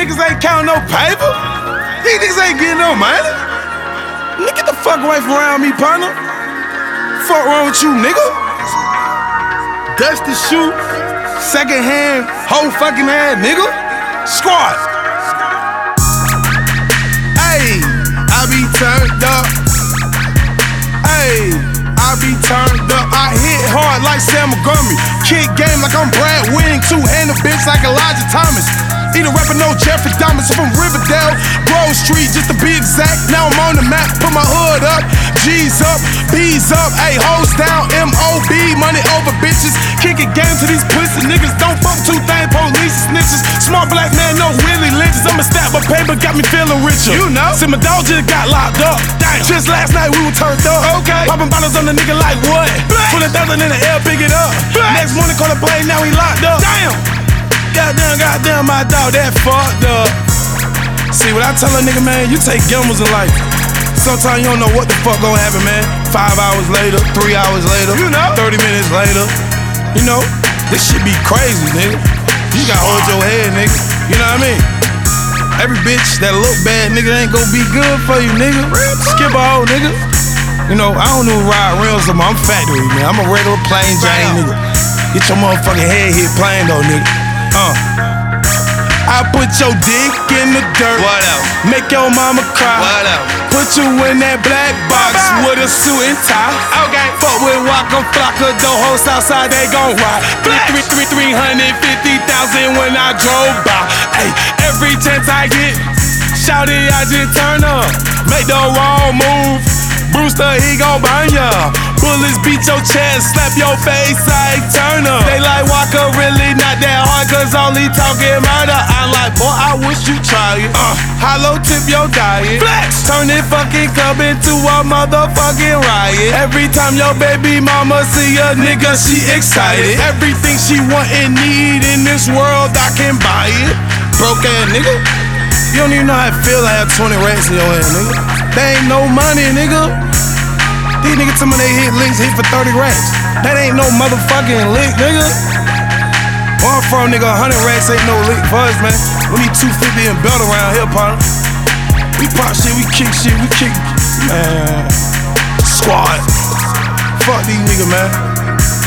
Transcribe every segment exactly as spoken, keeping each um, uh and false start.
niggas ain't counting no paper. These niggas ain't getting no money. Nigga, get the fuck away from around me, partner. Fuck wrong with you, nigga? Dusty shoe, second hand, whole fucking hand, nigga. Squad. Ayy, I be turned up. Ayy, I be turned up. I hit hard like Sam Montgomery. Kick game like I'm Brad Winning. Two-handed bitch like Elijah Thomas. Either rapper, no Jeffrey Dahmer. From Riverdale, Grove Street, just to be exact. Now I'm on the map, put my hood up. G's up, B's up, ayy, hoes down, M O B, money over bitches. Kick a game to these pussy niggas. Don't fuck two things, police snitches. Smart black man, no Willie Lynches. I'ma stack my paper, got me feeling richer. You know, see my dog just got locked up. Damn. Just last night we were turned up. Okay, popping bottles on the nigga like what? Put a thousand in the air, pick it up. Black. Next morning call the plane, now he locked up. Damn. Goddamn, goddamn, my dog, that fucked up. See, what I tell a nigga, man, you take gambles in life. Sometimes you don't know what the fuck gon' happen, man. Five hours later, three hours later, you know, thirty minutes later. You know, this shit be crazy, nigga. You gotta hold your head, nigga. You know what I mean? Every bitch that look bad, nigga, ain't gon' be good for you, nigga. Skip a hoe, nigga. You know, I don't even ride rims no more. I'm factory, man. I'm a regular plain Jane, nigga. Get your motherfucking head hit plain, though, nigga. Uh. I put your dick in the dirt. What else? Make your mama cry. What else? Put you in that black box with a suit and tie. Okay. Fuck with Waka Flocka, the whole Southside they gon' ride. Three, three, three, three hundred fifty thousand when I drove by. Ay, every chance I get, shout it, I just turn up. Make the wrong move, Brewster, he gon' burn ya. Bullets beat your chest, slap your face, I turn up. They like Waka really not that hard, cause only talking murder. I'm like, boy, I wish you try it. Uh, hollow tip your diet. Flex. Turn it fucking club into a motherfucking riot. Every time your baby mama see a nigga, she excited. Everything she want and need in this world, I can buy it. Broke ass nigga. You don't even know how it feel to have twenty racks in your hand, nigga. They ain't no money, nigga. These niggas tell me they hit licks, hit for thirty racks. That ain't no motherfucking lick, nigga. Where I'm from, nigga, one hundred racks ain't no lick for us, man. We need two fifty and belt around here, partner. We pop shit, we kick shit, we kick. Man. Squad. Fuck these niggas, man.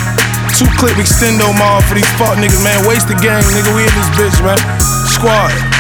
Two clip extendo mall for these fuck niggas, man. Waste the game, nigga. We in this bitch, man. Squad.